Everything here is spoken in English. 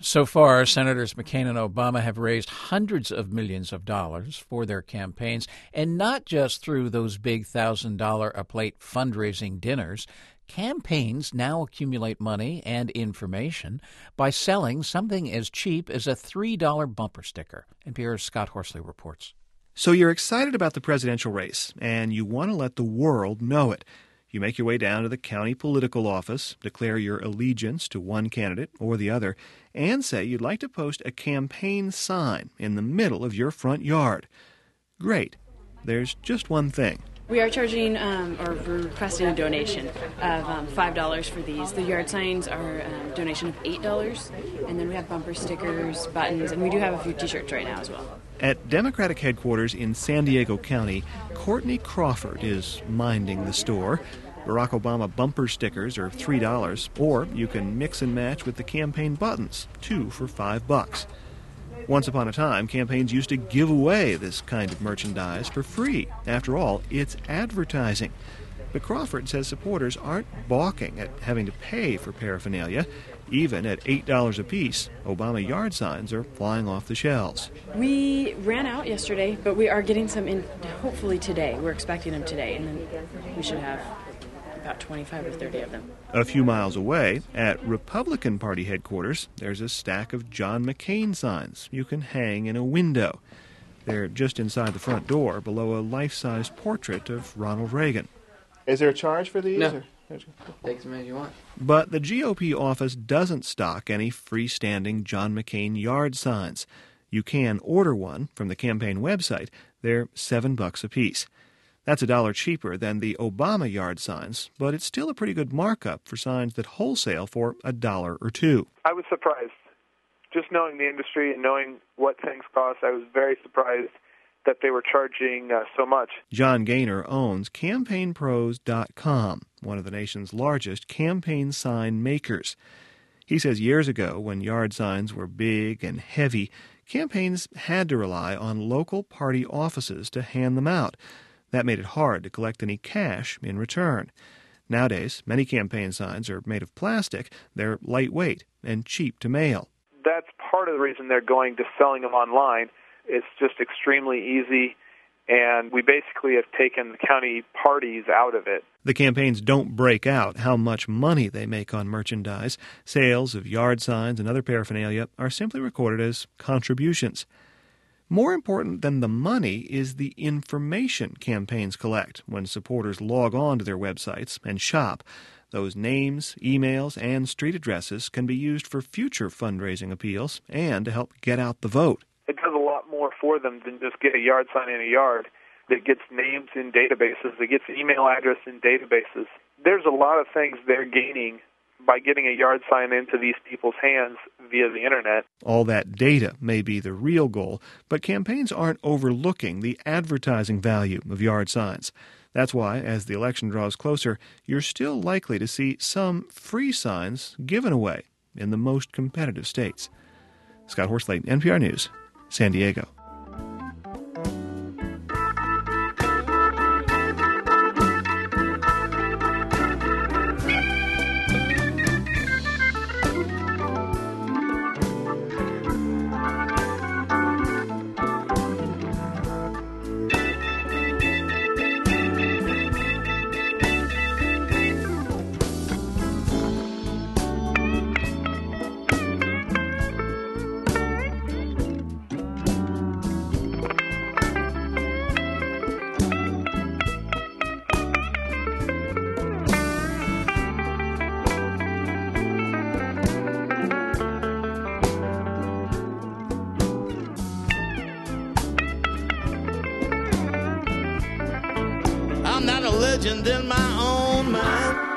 So far, Senators McCain and Obama have raised hundreds of millions of dollars for their campaigns, and not just through those big $1,000-a-plate fundraising dinners. Campaigns now accumulate money and information by selling something as cheap as a $3 bumper sticker. NPR's Scott Horsley reports. So you're excited about the presidential race, and you want to let the world know it. You make your way down to the county political office, declare your allegiance to one candidate or the other, and say you'd like to post a campaign sign in the middle of your front yard. Great. There's just one thing. We are charging or requesting a donation of $5 for these. The yard signs are a donation of $8, and then we have bumper stickers, buttons, and we do have a few T-shirts right now as well. At Democratic headquarters in San Diego County, Courtney Crawford is minding the store. Barack Obama bumper stickers are $3, or you can mix and match with the campaign buttons, 2 for $5. Once upon a time, campaigns used to give away this kind of merchandise for free. After all, it's advertising. But Crawford says supporters aren't balking at having to pay for paraphernalia. Even at $8 a piece, Obama yard signs are flying off the shelves. We ran out yesterday, but we are getting some in hopefully today. We're expecting them today, and then we should have about 25 or 30 of them. A few miles away, at Republican Party headquarters, there's a stack of John McCain signs you can hang in a window. They're just inside the front door, below a life-size portrait of Ronald Reagan. Is there a charge for these? No. Take as many as you want. But the GOP office doesn't stock any freestanding John McCain yard signs. You can order one from the campaign website. They're $7 a piece. That's $1 cheaper than the Obama yard signs, but it's still a pretty good markup for signs that wholesale for $1 or $2. I was surprised. Just knowing the industry and knowing what things cost, I was very surprised that they were charging so much. John Gaynor owns CampaignPros.com, one of the nation's largest campaign sign makers. He says years ago, when yard signs were big and heavy, campaigns had to rely on local party offices to hand them out. That made it hard to collect any cash in return. Nowadays, many campaign signs are made of plastic. They're lightweight and cheap to mail. That's part of the reason they're going to selling them online. It's just extremely easy, and we basically have taken the county parties out of it. The campaigns don't break out how much money they make on merchandise. Sales of yard signs and other paraphernalia are simply recorded as contributions. More important than the money is the information campaigns collect when supporters log on to their websites and shop. Those names, emails, and street addresses can be used for future fundraising appeals and to help get out the vote. It does a lot more for them than just get a yard sign in a yard. It gets names in databases. It gets email address in databases. There's a lot of things they're gaining by getting a yard sign into these people's hands via the internet. All that data may be the real goal, but campaigns aren't overlooking the advertising value of yard signs. That's why, as the election draws closer, you're still likely to see some free signs given away in the most competitive states. Scott Horsley, NPR News, San Diego. I'm not a legend in my own mind.